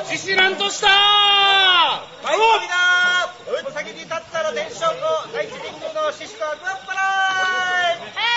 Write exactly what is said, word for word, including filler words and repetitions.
獅子なんとしたはい、みんな、お先に立ったら天正校第一リングの獅子とアクアッパラーイ。